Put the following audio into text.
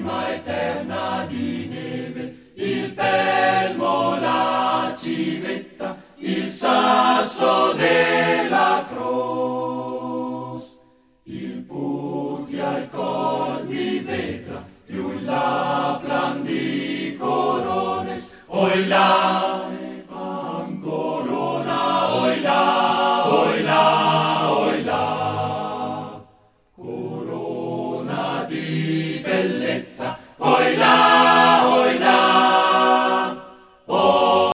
l'anima eterna di neve, il pelmo, la civetta, il sasso della croce, il putti al col di vetra, più la plan di corones, oi là